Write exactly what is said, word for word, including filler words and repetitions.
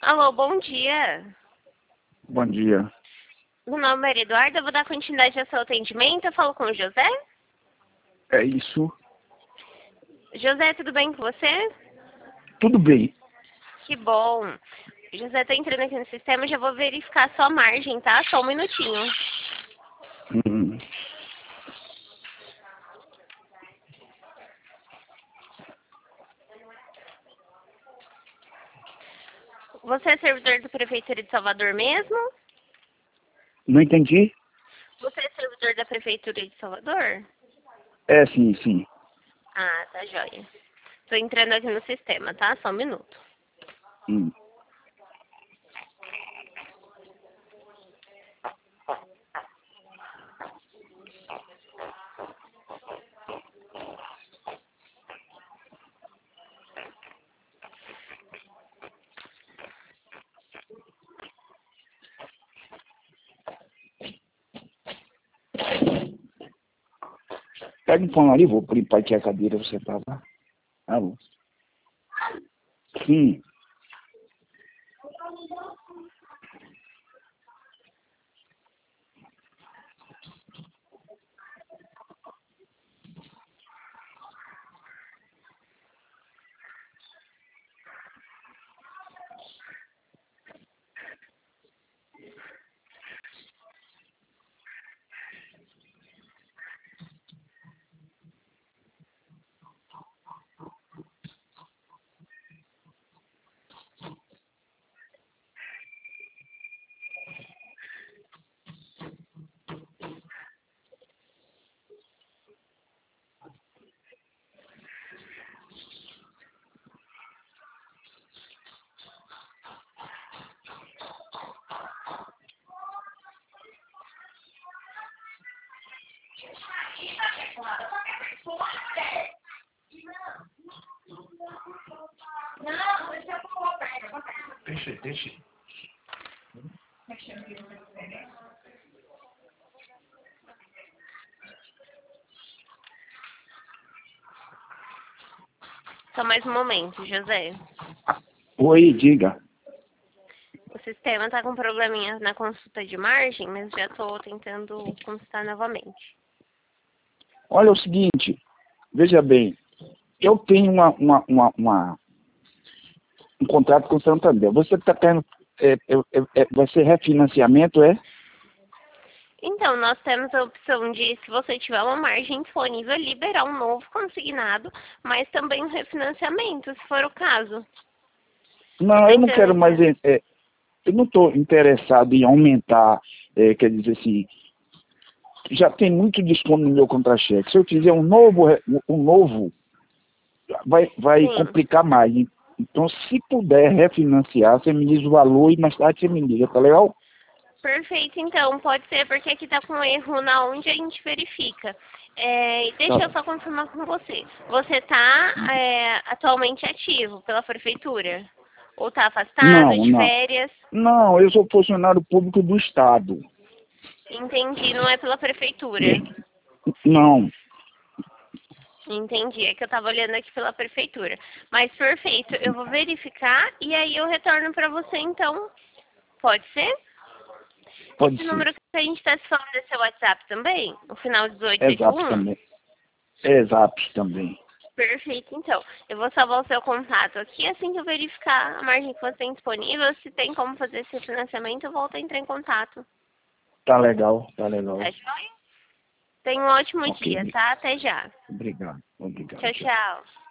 Alô, bom dia. Bom dia. Meu nome é Eduardo, eu vou dar continuidade ao seu atendimento. Eu falo com o José. É isso. José, tudo bem com você? Tudo bem. Que bom. José, tô entrando aqui no sistema, já vou verificar a sua margem, tá? Só um minutinho. Hum. Você é servidor da Prefeitura de Salvador mesmo? Não entendi? Você é servidor da Prefeitura de Salvador? É, sim, sim. Ah, tá joia. Tô entrando aqui no sistema, tá? Só um minuto. Hum. Pega um pão ali, vou limpar aqui a cadeira, você tava. Alô? Sim. Deixa, deixa. Só mais um momento, José. Oi, diga. O sistema tá com probleminha na consulta de margem, mas já tô tentando consultar novamente. Olha o seguinte, veja bem, eu tenho uma, uma, uma, uma- um contrato com o Santander. Você está querendo, é, é, é, vai ser refinanciamento, é? Então, nós temos a opção de, se você tiver uma margem disponível, liberar um novo consignado, mas também um refinanciamento, se for o caso. Não, Tô eu não entrando quero mais, aqui. é, é, eu não estou interessado em aumentar, é, quer dizer assim, já tem muito desconto no meu contra-cheque. Se eu fizer um novo, re- um novo, vai, vai Sim. complicar mais. Então, se puder refinanciar, você me diz o valor e mais tarde você me liga, tá legal? Perfeito, então, pode ser, porque aqui tá com erro na onde a gente verifica. É, e deixa eu Tá. só confirmar com você. Você tá é, atualmente ativo pela prefeitura? Ou tá afastado, Não, de não. férias? Não, eu sou funcionário público do Estado. Entendi, não é pela prefeitura. Não, Entendi, é que eu tava olhando aqui pela prefeitura. Mas perfeito, eu vou verificar e aí eu retorno pra você então. Pode ser? pode Esse ser. número que a gente tá se falando é seu WhatsApp também? O final dezoito É oitenta e Zap um? também. É Zap também. Perfeito, então. Eu vou salvar o seu contato aqui. Assim que eu verificar a margem que você tem disponível, se tem como fazer esse financiamento, eu volto a entrar em contato. Tá legal, tá Tá legal. joia? Tenha um ótimo Ok, dia, tá? Até já. obrigado. Obrigado, Tchau, tchau. tchau.